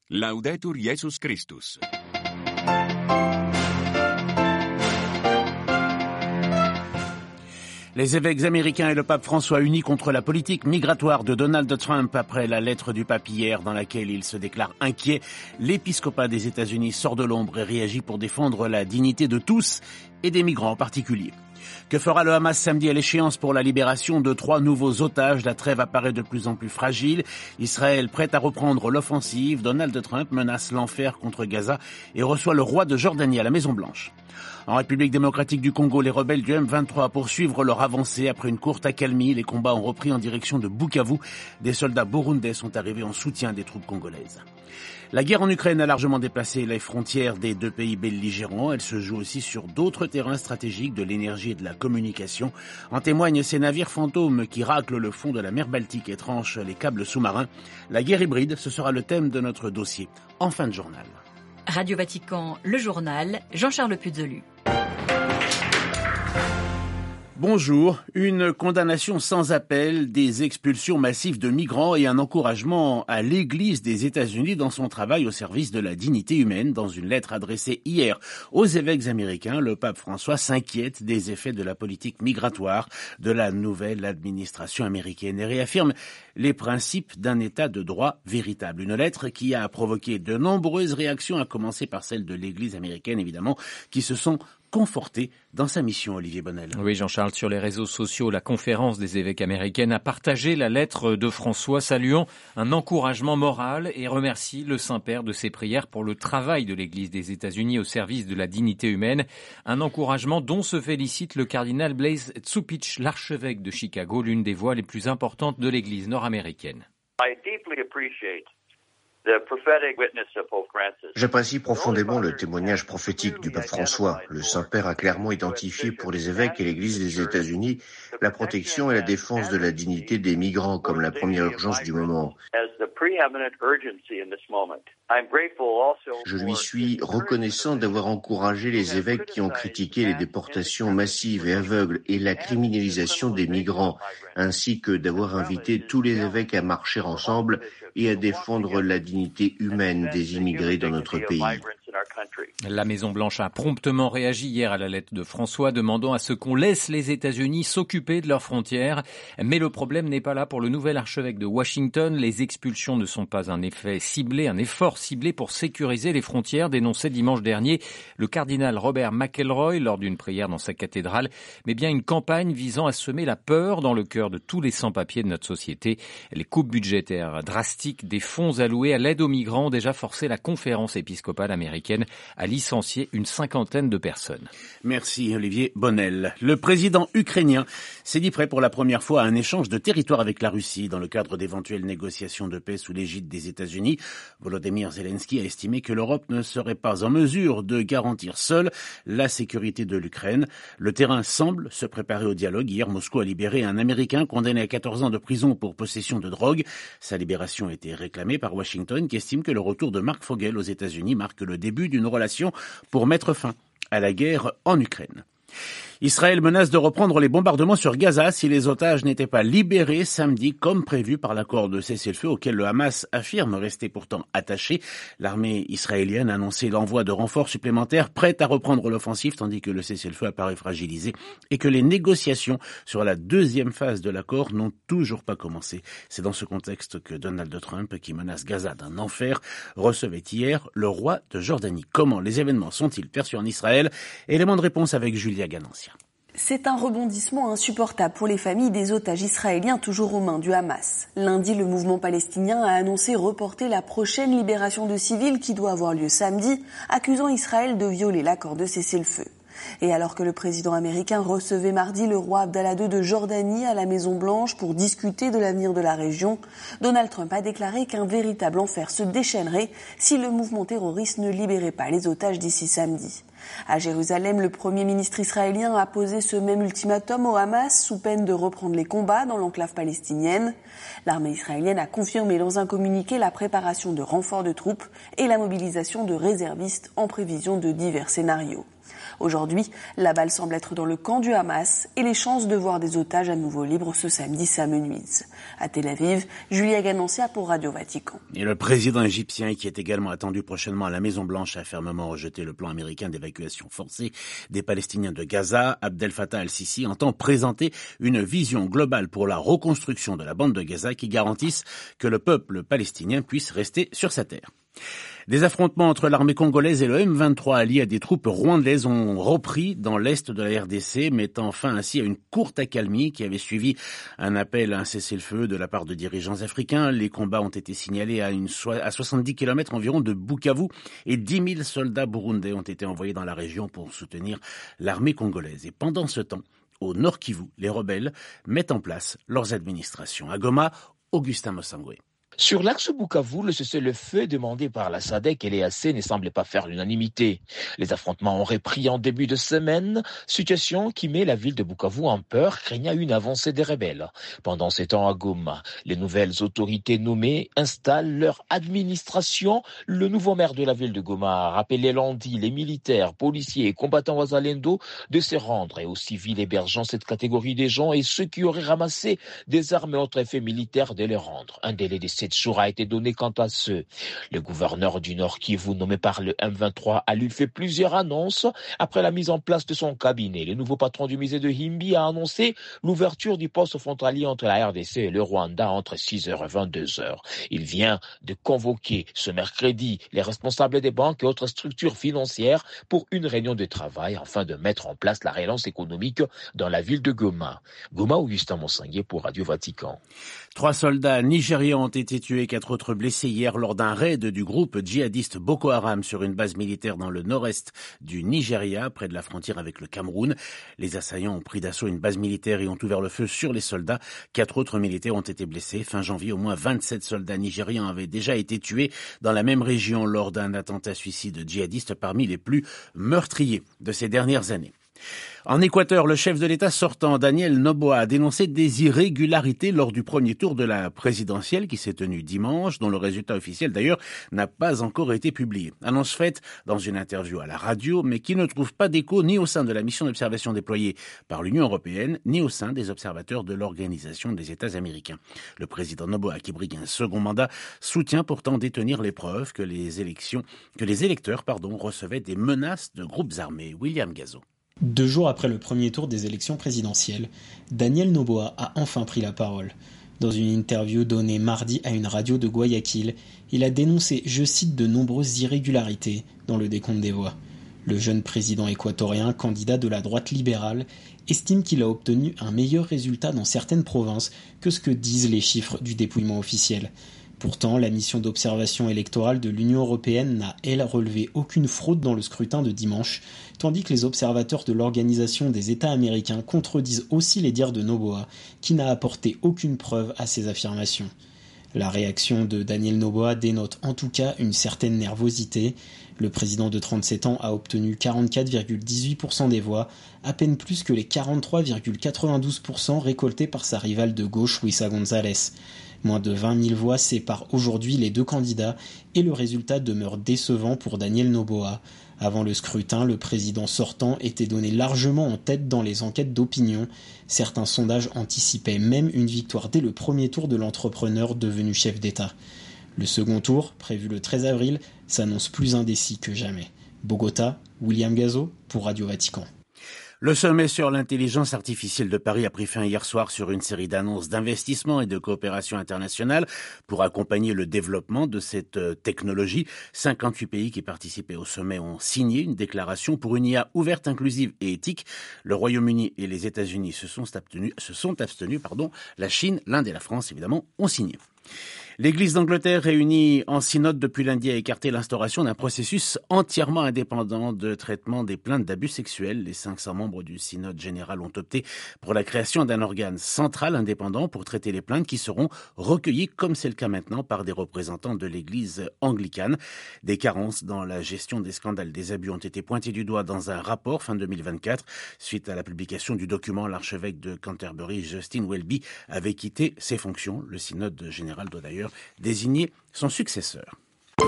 Laudetur Jesus Christus. Les évêques américains et le pape François unis contre la politique migratoire de Donald Trump après la lettre du pape hier dans laquelle il se déclare inquiet. L'épiscopat des États-Unis sort de l'ombre et réagit pour défendre la dignité de tous et des migrants en particulier. Que fera le Hamas samedi à l'échéance pour la libération de 3 nouveaux otages? La trêve apparaît de plus en plus fragile. Israël prête à reprendre l'offensive. Donald Trump menace l'enfer contre Gaza et reçoit le roi de Jordanie à la Maison-Blanche. En République démocratique du Congo, les rebelles du M23 poursuivent leur avancée. Après une courte accalmie, les combats ont repris en direction de Bukavu. Des soldats burundais sont arrivés en soutien des troupes congolaises. La guerre en Ukraine a largement déplacé les frontières des 2 pays belligérants. Elle se joue aussi sur d'autres terrains stratégiques de l'énergie et de la communication. En témoignent ces navires fantômes qui raclent le fond de la mer Baltique et tranchent les câbles sous-marins. La guerre hybride, ce sera le thème de notre dossier en fin de journal. Radio Vatican, le journal, Jean-Charles Puzolu. Bonjour. Une condamnation sans appel, des expulsions massives de migrants et un encouragement à l'Église des États-Unis dans son travail au service de la dignité humaine. Dans une lettre adressée hier aux évêques américains, le pape François s'inquiète des effets de la politique migratoire de la nouvelle administration américaine et réaffirme les principes d'un état de droit véritable. Une lettre qui a provoqué de nombreuses réactions, à commencer par celle de l'Église américaine, évidemment, qui se sont conforté dans sa mission, Olivier Bonnel. Oui, Jean-Charles, sur les réseaux sociaux, la conférence des évêques américaines a partagé la lettre de François, saluant un encouragement moral et remercie le Saint-Père de ses prières pour le travail de l'Église des États-Unis au service de la dignité humaine. Un encouragement dont se félicite le cardinal Blaise Tsupich, l'archevêque de Chicago, l'une des voix les plus importantes de l'Église nord-américaine. J'apprécie profondément le témoignage prophétique du pape François. Le Saint-Père a clairement identifié pour les évêques et l'Église des États-Unis la protection et la défense de la dignité des migrants comme la première urgence du moment. Je lui suis reconnaissant d'avoir encouragé les évêques qui ont critiqué les déportations massives et aveugles et la criminalisation des migrants, ainsi que d'avoir invité tous les évêques à marcher ensemble et à défendre la dignité humaine des immigrés dans notre pays. La Maison-Blanche a promptement réagi hier à la lettre de François, demandant à ce qu'on laisse les États-Unis s'occuper de leurs frontières. Mais le problème n'est pas là pour le nouvel archevêque de Washington. Les expulsions ne sont pas un effort ciblé pour sécuriser les frontières, dénonçait dimanche dernier le cardinal Robert McElroy lors d'une prière dans sa cathédrale, mais bien une campagne visant à semer la peur dans le cœur de tous les sans-papiers de notre société. Les coupes budgétaires drastiques des fonds alloués à l'aide aux migrants ont déjà forcé la conférence épiscopale américaine à licencier une 50aine de personnes. Merci Olivier Bonnel. Le président ukrainien s'est dit prêt pour la première fois à un échange de territoire avec la Russie dans le cadre d'éventuelles négociations de paix sous l'égide des États-Unis. Volodymyr Zelensky a estimé que l'Europe ne serait pas en mesure de garantir seule la sécurité de l'Ukraine. Le terrain semble se préparer au dialogue. Hier, Moscou a libéré un Américain condamné à 14 ans de prison pour possession de drogue. Sa libération a été réclamée par Washington, qui estime que le retour de Mark Fogel aux États-Unis marque le début d'une relation pour mettre fin à la guerre en Ukraine. Israël menace de reprendre les bombardements sur Gaza si les otages n'étaient pas libérés samedi comme prévu par l'accord de cessez-le-feu auquel le Hamas affirme rester pourtant attaché. L'armée israélienne a annoncé l'envoi de renforts supplémentaires prêts à reprendre l'offensive tandis que le cessez-le-feu apparaît fragilisé et que les négociations sur la deuxième phase de l'accord n'ont toujours pas commencé. C'est dans ce contexte que Donald Trump, qui menace Gaza d'un enfer, recevait hier le roi de Jordanie. Comment les événements sont-ils perçus en Israël? Élément de réponse avec Julia Ganancia. C'est un rebondissement insupportable pour les familles des otages israéliens toujours aux mains du Hamas. Lundi, le mouvement palestinien a annoncé reporter la prochaine libération de civils qui doit avoir lieu samedi, accusant Israël de violer l'accord de cessez-le-feu. Et alors que le président américain recevait mardi le roi Abdallah II de Jordanie à la Maison-Blanche pour discuter de l'avenir de la région, Donald Trump a déclaré qu'un véritable enfer se déchaînerait si le mouvement terroriste ne libérait pas les otages d'ici samedi. À Jérusalem, le Premier ministre israélien a posé ce même ultimatum au Hamas sous peine de reprendre les combats dans l'enclave palestinienne. L'armée israélienne a confirmé dans un communiqué la préparation de renforts de troupes et la mobilisation de réservistes en prévision de divers scénarios. Aujourd'hui, la balle semble être dans le camp du Hamas et les chances de voir des otages à nouveau libres ce samedi s'amenuisent. À Tel Aviv, Julia Ganancia pour Radio Vatican. Et le président égyptien, qui est également attendu prochainement à la Maison-Blanche, a fermement rejeté le plan américain d'évacuation forcée des Palestiniens de Gaza. Abdel Fattah al-Sisi entend présenter une vision globale pour la reconstruction de la bande de Gaza qui garantisse que le peuple palestinien puisse rester sur sa terre. Des affrontements entre l'armée congolaise et le M23 alliés à des troupes rwandaises ont repris dans l'est de la RDC, mettant fin ainsi à une courte accalmie qui avait suivi un appel à un cessez-le-feu de la part de dirigeants africains. Les combats ont été signalés à 70 km environ de Bukavu et 10 000 soldats burundais ont été envoyés dans la région pour soutenir l'armée congolaise. Et pendant ce temps, au Nord Kivu, les rebelles mettent en place leurs administrations. À Goma, Augustin Mossangwe. Sur l'axe Bukavu, le cessez-le-feu demandé par la SADC et l'EAC ne semble pas faire l'unanimité. Les affrontements ont repris en début de semaine, situation qui met la ville de Bukavu en peur, craignant une avancée des rebelles. Pendant ces temps à Goma, les nouvelles autorités nommées installent leur administration. Le nouveau maire de la ville de Goma a rappelé lundi les militaires, policiers et combattants Wazalendo de se rendre et aux civils hébergeant cette catégorie des gens et ceux qui auraient ramassé des armes et autres effets militaires de les rendre. Un délai de 7 jours a été donné quant à ceux. Le gouverneur du Nord Kivu, nommé par le M23, a lui fait plusieurs annonces après la mise en place de son cabinet. Le nouveau patron du musée de Himbi a annoncé l'ouverture du poste frontalier entre la RDC et le Rwanda entre 6h et 22h. Il vient de convoquer ce mercredi les responsables des banques et autres structures financières pour une réunion de travail afin de mettre en place la relance économique dans la ville de Goma. Goma, Augustin Mossangwe pour Radio Vatican. 3 soldats nigérians ont été tués, 4 autres blessés hier lors d'un raid du groupe djihadiste Boko Haram sur une base militaire dans le nord-est du Nigeria, près de la frontière avec le Cameroun. Les assaillants ont pris d'assaut une base militaire et ont ouvert le feu sur les soldats. 4 autres militaires ont été blessés. Fin janvier, au moins 27 soldats nigérians avaient déjà été tués dans la même région lors d'un attentat suicide djihadiste parmi les plus meurtriers de ces dernières années. En Équateur, le chef de l'État sortant, Daniel Noboa, a dénoncé des irrégularités lors du premier tour de la présidentielle qui s'est tenu dimanche, dont le résultat officiel d'ailleurs n'a pas encore été publié. Annonce faite dans une interview à la radio, mais qui ne trouve pas d'écho ni au sein de la mission d'observation déployée par l'Union européenne, ni au sein des observateurs de l'Organisation des États américains. Le président Noboa, qui brigue un second mandat, soutient pourtant détenir les preuves que les électeurs recevaient des menaces de groupes armés. William Gazo. 2 jours après le premier tour des élections présidentielles, Daniel Noboa a enfin pris la parole. Dans une interview donnée mardi à une radio de Guayaquil, il a dénoncé, je cite, de nombreuses irrégularités dans le décompte des voix. Le jeune président équatorien, candidat de la droite libérale, estime qu'il a obtenu un meilleur résultat dans certaines provinces que ce que disent les chiffres du dépouillement officiel. Pourtant, la mission d'observation électorale de l'Union européenne n'a, elle, relevé aucune fraude dans le scrutin de dimanche, tandis que les observateurs de l'Organisation des États américains contredisent aussi les dires de Noboa, qui n'a apporté aucune preuve à ces affirmations. La réaction de Daniel Noboa dénote en tout cas une certaine nervosité. Le président de 37 ans a obtenu 44,18% des voix, à peine plus que les 43,92% récoltés par sa rivale de gauche, Luisa González. Moins de 20 000 voix séparent aujourd'hui les 2 candidats et le résultat demeure décevant pour Daniel Noboa. Avant le scrutin, le président sortant était donné largement en tête dans les enquêtes d'opinion. Certains sondages anticipaient même une victoire dès le premier tour de l'entrepreneur devenu chef d'État. Le second tour, prévu le 13 avril, s'annonce plus indécis que jamais. Bogota, William Gazo pour Radio Vatican. Le sommet sur l'intelligence artificielle de Paris a pris fin hier soir sur une série d'annonces d'investissement et de coopération internationale pour accompagner le développement de cette technologie. 58 pays qui participaient au sommet ont signé une déclaration pour une IA ouverte, inclusive et éthique. Le Royaume-Uni et les États-Unis se sont abstenus. La Chine, l'Inde et la France, évidemment, ont signé. L'Église d'Angleterre, réunie en synode depuis lundi, a écarté l'instauration d'un processus entièrement indépendant de traitement des plaintes d'abus sexuels. Les 500 membres du synode général ont opté pour la création d'un organe central indépendant pour traiter les plaintes qui seront recueillies, comme c'est le cas maintenant, par des représentants de l'Église anglicane. Des carences dans la gestion des scandales des abus ont été pointées du doigt dans un rapport fin 2024. Suite à la publication du document, l'archevêque de Canterbury, Justin Welby, avait quitté ses fonctions. Le synode général doit d'ailleurs désigner son successeur.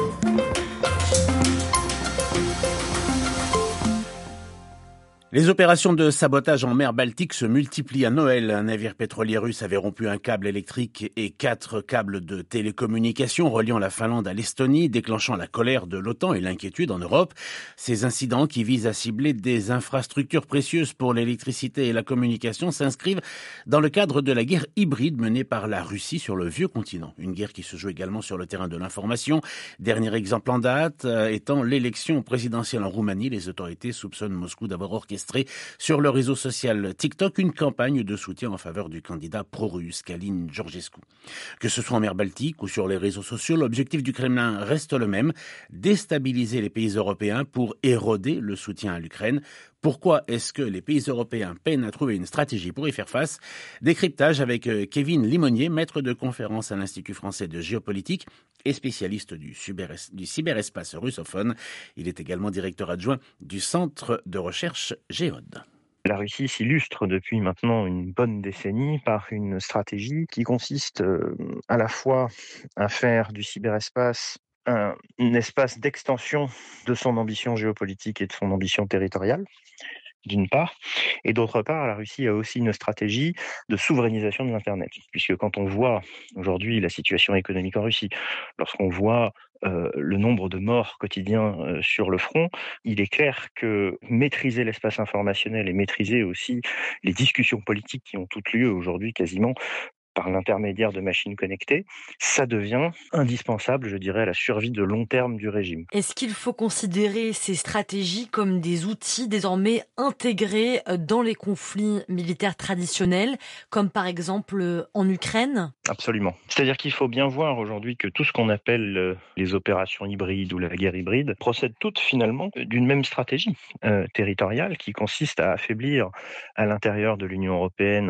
Les opérations de sabotage en mer Baltique se multiplient à Noël. Un navire pétrolier russe avait rompu un câble électrique et 4 câbles de télécommunication reliant la Finlande à l'Estonie, déclenchant la colère de l'OTAN et l'inquiétude en Europe. Ces incidents qui visent à cibler des infrastructures précieuses pour l'électricité et la communication s'inscrivent dans le cadre de la guerre hybride menée par la Russie sur le vieux continent. Une guerre qui se joue également sur le terrain de l'information. Dernier exemple en date étant l'élection présidentielle en Roumanie. Les autorités soupçonnent Moscou d'avoir orchestré sur le réseau social TikTok une campagne de soutien en faveur du candidat pro-russe Călin Georgescu. Que ce soit en mer Baltique ou sur les réseaux sociaux, l'objectif du Kremlin reste le même, déstabiliser les pays européens pour éroder le soutien à l'Ukraine. Pourquoi est-ce que les pays européens peinent à trouver une stratégie pour y faire face? Décryptage avec Kevin Limonier, maître de conférence à l'Institut français de géopolitique et spécialiste du cyberespace russophone. Il est également directeur adjoint du centre de recherche Géode. La Russie s'illustre depuis maintenant une bonne décennie par une stratégie qui consiste à la fois à faire du cyberespace un espace d'extension de son ambition géopolitique et de son ambition territoriale, d'une part, et d'autre part, la Russie a aussi une stratégie de souverainisation de l'Internet, puisque quand on voit aujourd'hui la situation économique en Russie, lorsqu'on voit le nombre de morts quotidiens sur le front, il est clair que maîtriser l'espace informationnel et maîtriser aussi les discussions politiques qui ont toutes lieu aujourd'hui quasiment par l'intermédiaire de machines connectées, ça devient indispensable, je dirais, à la survie de long terme du régime. Est-ce qu'il faut considérer ces stratégies comme des outils désormais intégrés dans les conflits militaires traditionnels, comme par exemple en Ukraine ? Absolument. C'est-à-dire qu'il faut bien voir aujourd'hui que tout ce qu'on appelle les opérations hybrides ou la guerre hybride procèdent toutes finalement d'une même stratégie territoriale qui consiste à affaiblir à l'intérieur de l'Union européenne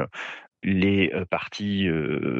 les partis,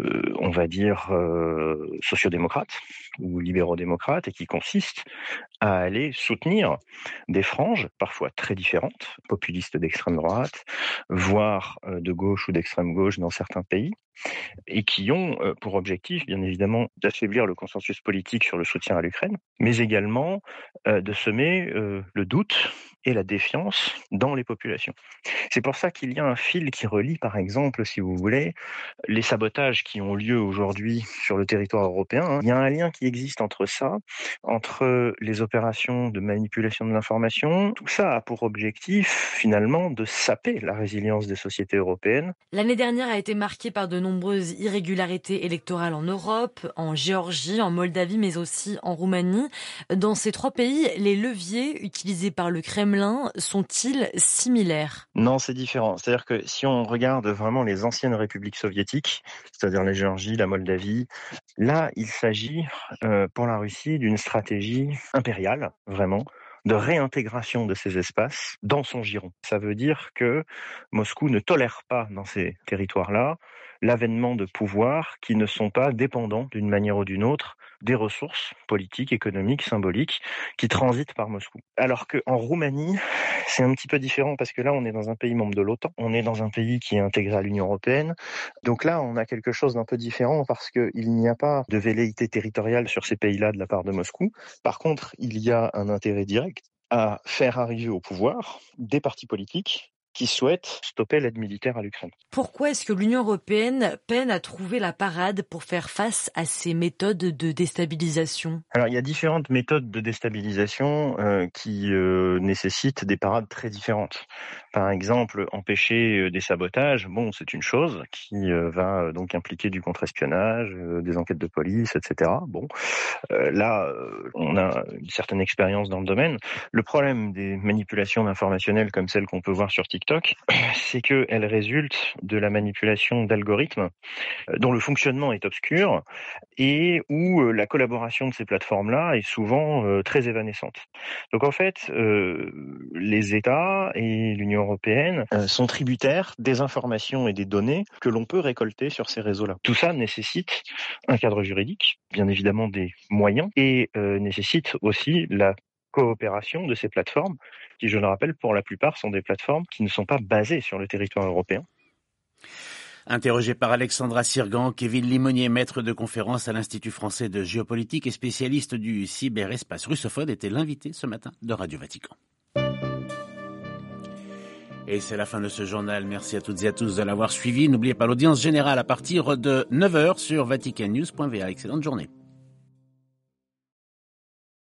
on va dire, sociodémocrates ou libéraux-démocrates, et qui consiste à aller soutenir des franges, parfois très différentes, populistes d'extrême droite, voire de gauche ou d'extrême gauche dans certains pays, et qui ont pour objectif, bien évidemment, d'affaiblir le consensus politique sur le soutien à l'Ukraine, mais également de semer le doute et la défiance dans les populations. C'est pour ça qu'il y a un fil qui relie, par exemple, si vous voulez, les sabotages qui ont lieu aujourd'hui sur le territoire européen. Il y a un lien qui existe entre ça, entre les opérations de manipulation de l'information. Tout ça a pour objectif, finalement, de saper la résilience des sociétés européennes. L'année dernière a été marquée par de nombreuses irrégularités électorales en Europe, en Géorgie, en Moldavie, mais aussi en Roumanie. Dans ces 3 pays, les leviers utilisés par le Kremlin sont-ils similaires ? Non, c'est différent. C'est-à-dire que si on regarde vraiment les anciennes républiques soviétiques, c'est-à-dire la Géorgie, la Moldavie, là, il s'agit pour la Russie d'une stratégie impériale, vraiment, de réintégration de ces espaces dans son giron. Ça veut dire que Moscou ne tolère pas dans ces territoires-là l'avènement de pouvoirs qui ne sont pas dépendants d'une manière ou d'une autre des ressources politiques, économiques, symboliques qui transitent par Moscou. Alors qu'en Roumanie, c'est un petit peu différent parce que là, on est dans un pays membre de l'OTAN, on est dans un pays qui est intégré à l'Union européenne. Donc là, on a quelque chose d'un peu différent parce qu'il n'y a pas de velléité territoriale sur ces pays-là de la part de Moscou. Par contre, il y a un intérêt direct à faire arriver au pouvoir des partis politiques qui souhaitent stopper l'aide militaire à l'Ukraine. Pourquoi est-ce que l'Union européenne peine à trouver la parade pour faire face à ces méthodes de déstabilisation ? Alors, il y a différentes méthodes de déstabilisation qui nécessitent des parades très différentes. Par exemple, empêcher des sabotages, c'est une chose qui va donc impliquer du contre-espionnage, des enquêtes de police, etc. Là, on a une certaine expérience dans le domaine. Le problème des manipulations informationnelles comme celles qu'on peut voir sur TikTok, c'est qu'elles résultent de la manipulation d'algorithmes dont le fonctionnement est obscur et où la collaboration de ces plateformes-là est souvent très évanescente. Donc en fait, les États et l'Union européenne sont tributaires des informations et des données que l'on peut récolter sur ces réseaux-là. Tout ça nécessite un cadre juridique, bien évidemment des moyens, et nécessite aussi la coopération de ces plateformes, qui, je le rappelle, pour la plupart sont des plateformes qui ne sont pas basées sur le territoire européen. Interrogé par Alexandra Sirgan, Kevin Limonier, maître de conférence à l'Institut français de géopolitique et spécialiste du cyberespace russophone, était l'invité ce matin de Radio Vatican. Et c'est la fin de ce journal. Merci à toutes et à tous de l'avoir suivi. N'oubliez pas l'audience générale à partir de 9h sur vaticannews.va. Excellente journée.